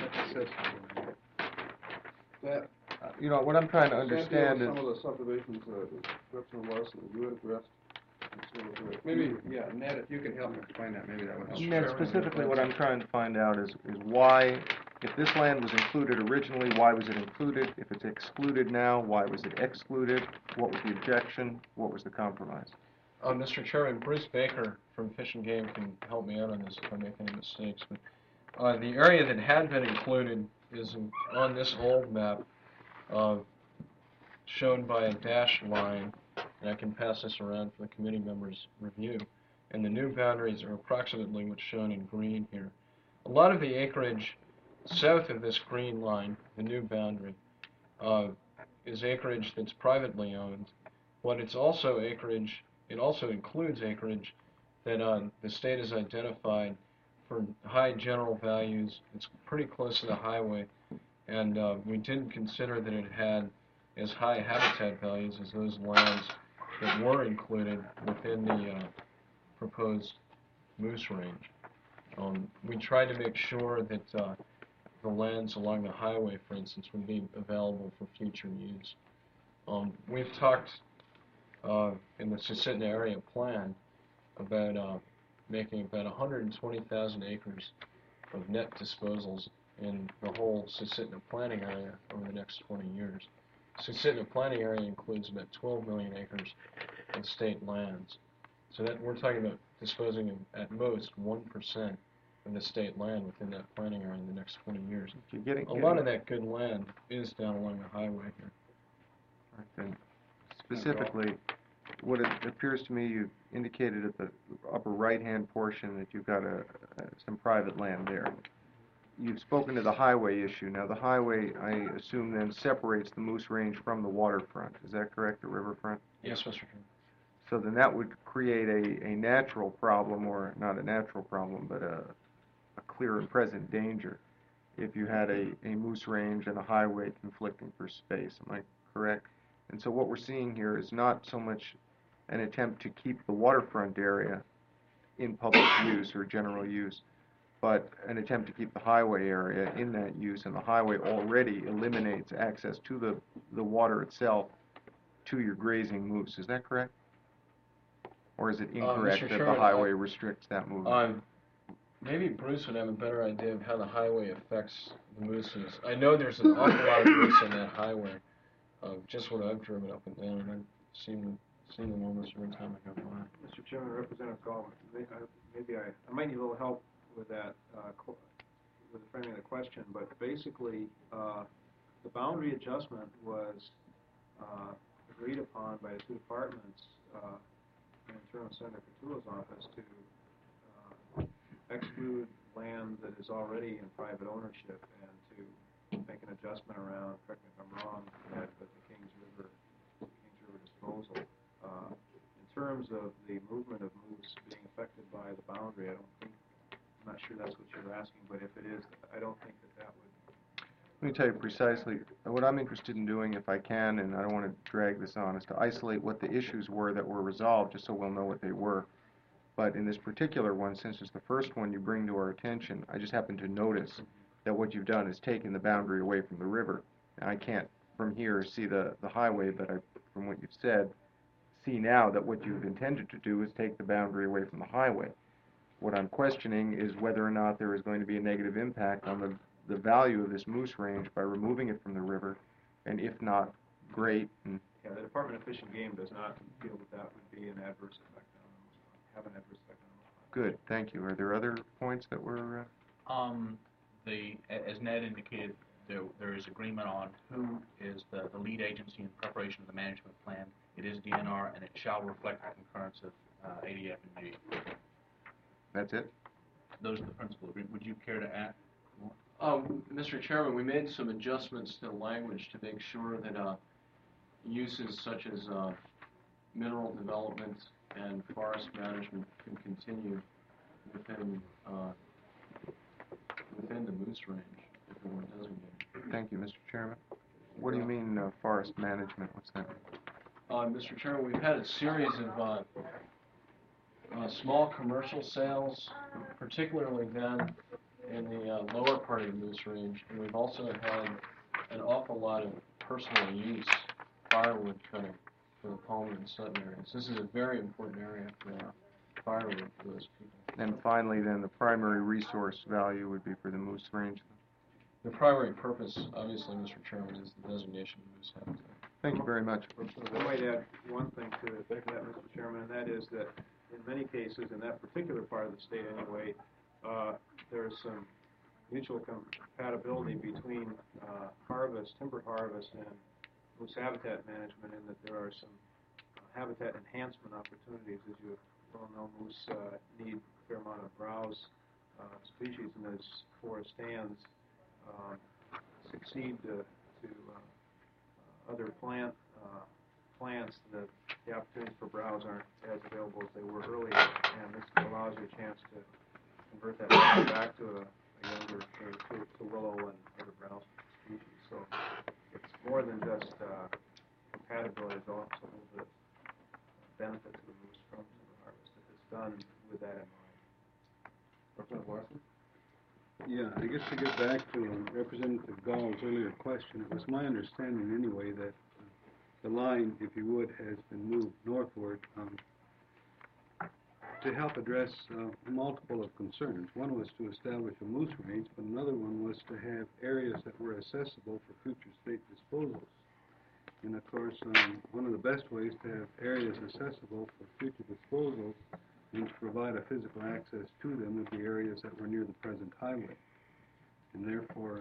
That, you know, what I'm trying to understand is, some of the subdivisions, Gibson Larson, you had addressed. Maybe, yeah, Ned, if you can help explain that, maybe that would help. Ned, specifically what I'm trying to find out is why, if this land was included originally, why was it included? If it's excluded now, why was it excluded? What was the objection? What was the compromise? Mr. Chairman, Bruce Baker from Fish and Game can help me out on this if I make any mistakes. But the area that had been included is on this old map, shown by a dashed line, and I can pass this around for the committee members' review. And the new boundaries are approximately what's shown in green here. A lot of the acreage south of this green line, the new boundary, is acreage that's privately owned, but it's also acreage. It also includes acreage that the state has identified for high general values. It's pretty close to the highway, and we didn't consider that it had as high habitat values as those lands that were included within the proposed moose range. We tried to make sure that the lands along the highway, for instance, would be available for future use. We've talked in the Susitna area plan about making about 120,000 acres of net disposals in the whole Susitna planning area over the next 20 years. Susitna planning area includes about 12 million acres of state lands. So that we're talking about disposing of at most 1% of the state land within that planning area in the next 20 years. A lot of that good land is down along the highway here. Right, then, specifically, what it appears to me, you indicated at the upper right-hand portion that you've got some private land there. You've spoken to the highway issue. Now, the highway, I assume, then separates the Moose Range from the waterfront. Is that correct, the riverfront? Yes, Mr. Chairman. So then that would create a natural problem, or not a natural problem, but a clear and present danger if you had a Moose Range and a highway conflicting for space. Am I correct? And so what we're seeing here is not so much an attempt to keep the waterfront area in public use or general use, but an attempt to keep the highway area in that use, and the highway already eliminates access to the water itself to your grazing moose. Is that correct? Or is it incorrect Mr. that the Chairman, highway restricts that movement? Maybe Bruce would have a better idea of how the highway affects the mooses. I know there's an awful lot of moose on that highway, just when I've driven up and down, and I've seen them almost every time I go by. Mr. Chairman, Representative Gallman, maybe I might need a little help with that, with the framing of the question, but basically, the boundary adjustment was agreed upon by the two departments in terms of Senator Petula's office to exclude land that is already in private ownership and to make an adjustment around, correct me if I'm wrong, that the Kings River disposal. In terms of the movement of moose being affected by the boundary, I'm not sure that's what you're asking, but if it is, I don't think that would. Let me tell you precisely, what I'm interested in doing, if I can, and I don't want to drag this on, is to isolate what the issues were that were resolved, just so we'll know what they were. But in this particular one, since it's the first one you bring to our attention, I just happen to notice that what you've done is taken the boundary away from the river. And I can't, from here, see the highway, but from what you've said, see now that what you've intended to do is take the boundary away from the highway. What I'm questioning is whether or not there is going to be a negative impact on the value of this moose range by removing it from the river, and if not, great. And Yeah, the Department of Fish and Game does not feel that that would be an adverse effect on the moose pond, have an adverse effect on the moose pond. good, thank you. Are there other points that were? As Ned indicated, there is agreement on who is the lead agency in preparation of the management plan. It is DNR, and it shall reflect the concurrence of ADF and G. That's it. Those are the principal agreements. Would you care to add? Mr. Chairman, we made some adjustments to the language to make sure that uses such as mineral development and forest management can continue within the moose range if it were designated. Thank you, Mr. Chairman. What do you mean forest management? What's that mean? Mr. Chairman, we've had a series of small commercial sales, particularly then in the lower part of the moose range, and we've also had an awful lot of personal use firewood cutting for the Palmer and Sutton areas. This is a very important area for firewood for those people. And finally, then, the primary resource value would be for the moose range. The primary purpose, obviously, Mr. Chairman, is the designation of moose habitat. Thank you very much. I might add one thing to that, Mr. Chairman, and that is that in many cases, in that particular part of the state anyway, there's some mutual compatibility between timber harvest, and moose habitat management, in that there are some habitat enhancement opportunities. As you well know, moose need a fair amount of browse species, and as forest stands succeed to other plants, the opportunities for browse aren't as available as they were earlier, and this allows you a chance to convert that back to a younger, to willow and other browse species. So it's more than just compatibility, it's also a little bit benefit to the moose from timber harvest if it's done with that in mind. Representative Larson? Yeah, I guess to get back to Representative Gall's earlier question, it was my understanding anyway that the line, if you would, has been moved northward to help address multiple of concerns. One was to establish a moose range, but another one was to have areas that were accessible for future state disposals. And of course, one of the best ways to have areas accessible for future disposals and to provide a physical access to them would be areas that were near the present highway. And therefore,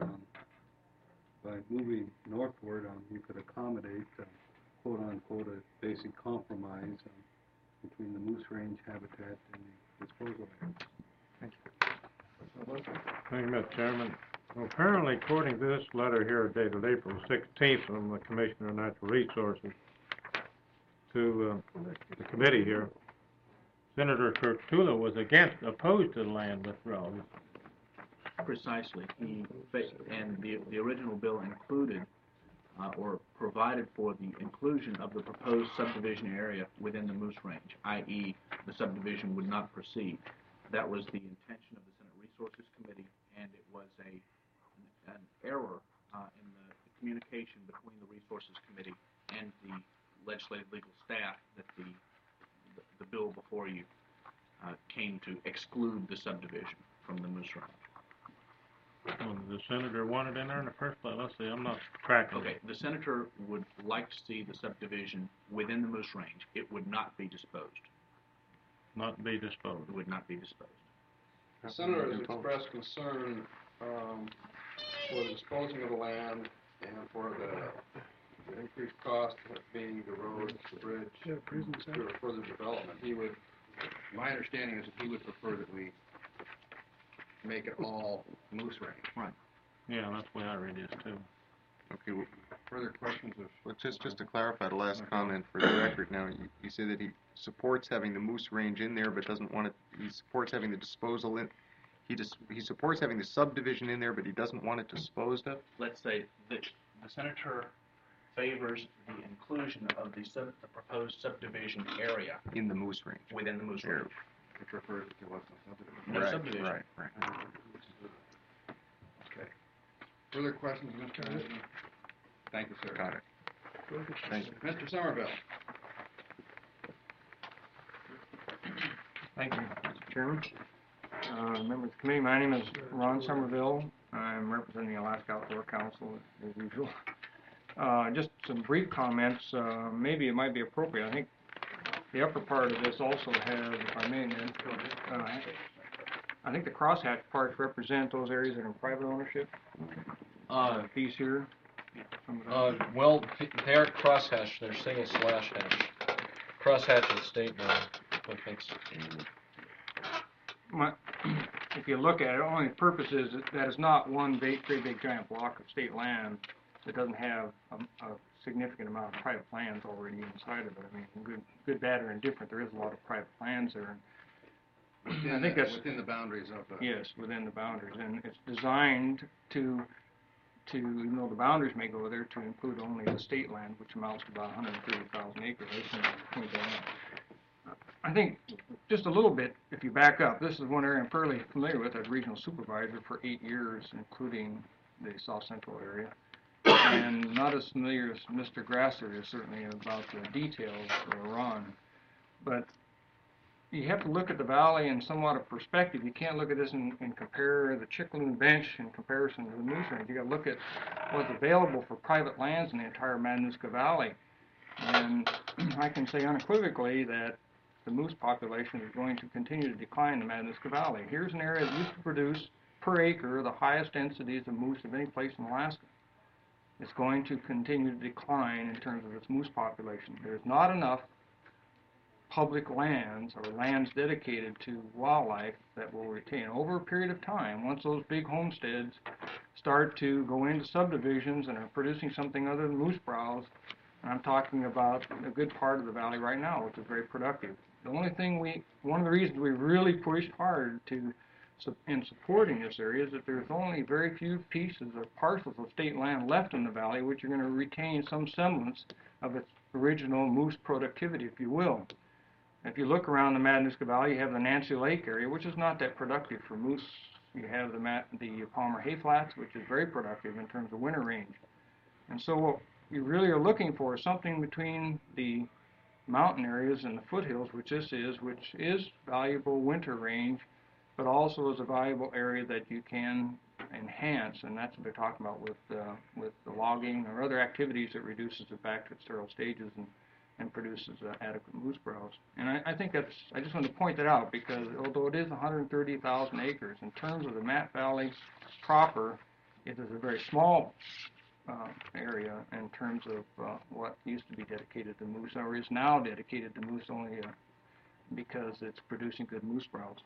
by moving northward, you could accommodate, quote-unquote, a basic compromise between the moose range habitat and the disposal areas. Thank you. Thank you, Mr. Chairman. Well, apparently, according to this letter here dated April 16th from the Commissioner of Natural Resources to the committee here, Senator Kurtula was opposed to the land withdrawal. Precisely. And the original bill included or provided for the inclusion of the proposed subdivision area within the moose range, i.e. the subdivision would not proceed. That was the intention of the Senate Resources Committee, and it was an error in the communication between the Resources Committee and the legislative legal staff that the bill before you came to exclude the subdivision from the moose range. Well, the senator wanted in there in the first place. Let's see, I'm not tracking. Okay, the senator would like to see the subdivision within the moose range. It would not be disposed. Not be disposed. It would not be disposed. The senator has expressed concern for the disposing of the land and for the increased cost of it being the road, the bridge, for further development. My understanding is that he would prefer that we make it all moose range. Right. Yeah, that's the way I read this too. Okay. Well, Further questions of... well, just to clarify the last comment for the record now, you say that he supports having the moose range in there, but doesn't want it, he supports having the disposal in, he supports having the subdivision in there, but he doesn't want it disposed of? Let's say that the senator favors the inclusion of the proposed subdivision area In the moose range. within the moose range. Which refers to what's the No subdivision. Right. Okay. Further questions, Mr. President? Thank you, sir. Got it. Thank you. Mr. Somerville. Thank you, Mr. Chairman. Members of the committee, my name is Ron Somerville. I'm representing the Alaska Outdoor Council, as usual. Just some brief comments. Maybe it might be appropriate. I think the upper part of this also has, if I may, Ned, I think the crosshatch parts represent those areas that are in private ownership. These here. Well, they aren't crosshatch, they're single slash hash. Crosshatch is state now, I think. If you look at it, only purpose is that it's not one very big giant block of state land that doesn't have a significant amount of private lands already inside of it. I mean, good, bad, or indifferent, there is a lot of private lands there. I think that's within the boundaries of the... Yes, within the boundaries, and it's designed to, even though the boundaries may go there, to include only the state land, which amounts to about 130,000 acres. I just want to point that out. I think just a little bit, if you back up, this is one area I'm fairly familiar with as regional supervisor for 8 years, including the South Central area, and not as familiar as Mr. Grasser is certainly about the details or Ron, but you have to look at the valley in somewhat of perspective. You can't look at this and compare the Chickaloon Bench in comparison to the Moose Range. You got to look at what's available for private lands in the entire Matanuska Valley, and I can say unequivocally that the moose population is going to continue to decline in the Matanuska Valley. Here's an area that used to produce per acre the highest densities of moose of any place in Alaska. It's going to continue to decline in terms of its moose population. There's not enough public lands or lands dedicated to wildlife that will retain over a period of time. Once those big homesteads start to go into subdivisions and are producing something other than moose browse, and I'm talking about a good part of the valley right now, which is very productive. The only thing one of the reasons we really pushed hard in supporting this area is that there's only very few pieces or parcels of state land left in the valley which are going to retain some semblance of its original moose productivity, if you will. If you look around the Matanuska Valley, you have the Nancy Lake area, which is not that productive for moose. You have the Palmer Hay Flats, which is very productive in terms of winter range. And so what you really are looking for is something between the mountain areas and the foothills, which is valuable winter range, but also is a valuable area that you can enhance, and that's what they're talking about with the logging or other activities that reduces it back to its sterile stages and produces adequate moose browse. And I think I just want to point that out because although it is 130,000 acres, in terms of the Mat Valley proper, it is a very small area in terms of what used to be dedicated to moose, or is now dedicated to moose only because it's producing good moose browse.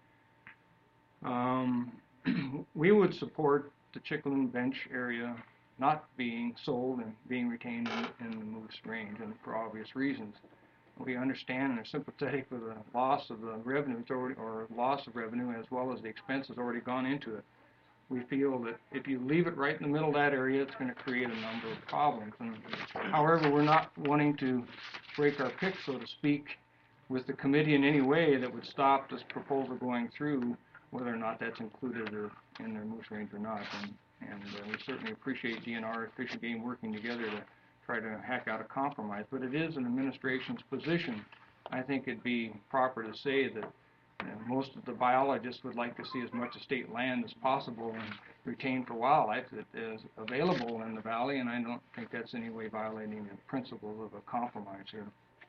We would support the Chickaloon Bench area not being sold and being retained in the moose range, and for obvious reasons. We understand and are sympathetic with the loss of the revenue, or loss of revenue, as well as the expenses already gone into it. We feel that if you leave it right in the middle of that area, it's going to create a number of problems. And, however, we're not wanting to break our pick, so to speak, with the committee in any way that would stop this proposal going through, whether or not that's included in their moose range or not. And we certainly appreciate DNR and Fish and Game working together to try to hack out a compromise. But it is an administration's position. I think it'd be proper to say that most of the biologists would like to see as much state land as possible and retained for wildlife that is available in the valley, and I don't think that's in any way violating the principles of a compromise here.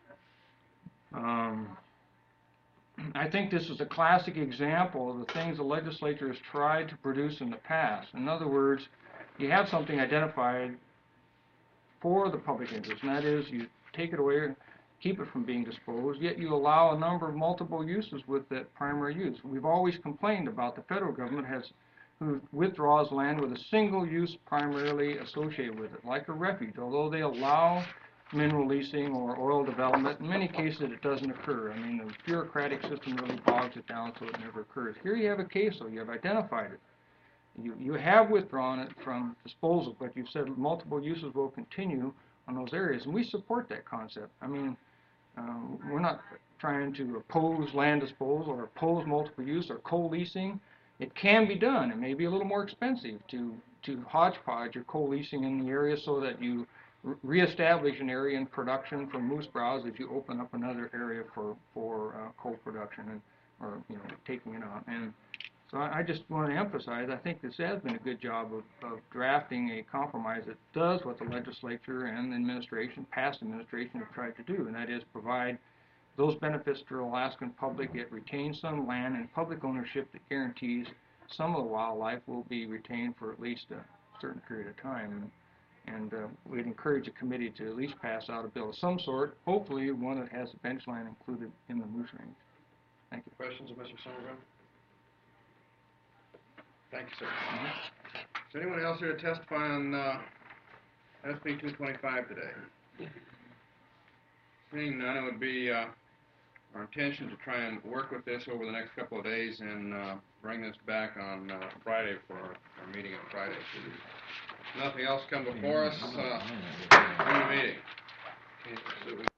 I think this is a classic example of the things the legislature has tried to produce in the past. In other words, you have something identified for the public interest, and that is you take it away, keep it from being disposed, yet you allow a number of multiple uses with that primary use. We've always complained about the federal government who withdraws land with a single use primarily associated with it, like a refuge, although they allow mineral leasing or oil development. In many cases it doesn't occur. I mean, the bureaucratic system really bogs it down so it never occurs. Here you have a case, though. You have identified it. You have withdrawn it from disposal, but you've said multiple uses will continue on those areas, and we support that concept. I mean, we're not trying to oppose land disposal or oppose multiple use or co-leasing. It can be done. It may be a little more expensive to hodgepodge your co-leasing in the area so that you reestablish an area in production for moose browse if you open up another area for co-production. or, you know, taking it on. And so I just want to emphasize, I think this has been a good job of drafting a compromise that does what the legislature and the administration, past administration, have tried to do, and that is provide those benefits to the Alaskan public. It retains some land and public ownership that guarantees some of the wildlife will be retained for at least a certain period of time. And we'd encourage the committee to at least pass out a bill of some sort, hopefully one that has the bench land included in the moose range. Thank you. Questions of Mr. Somerville? Thank you, sir. Is there anyone else here to testify on SB 225 today? Seeing none, it would be our intention to try and work with this over the next couple of days and bring this back on Friday for our meeting on Friday. Nothing else come before us in the meeting. Okay, so we